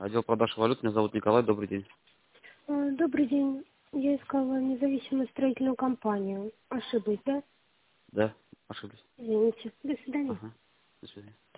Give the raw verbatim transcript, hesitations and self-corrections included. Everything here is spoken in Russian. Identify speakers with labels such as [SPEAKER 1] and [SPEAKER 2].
[SPEAKER 1] Отдел продаж валют. Меня зовут Николай. Добрый день.
[SPEAKER 2] А, Добрый день. Я искала независимую строительную компанию. Ошиблась, да?
[SPEAKER 1] Да, ошиблись.
[SPEAKER 2] Извините. До свидания.
[SPEAKER 1] Ага. До свидания.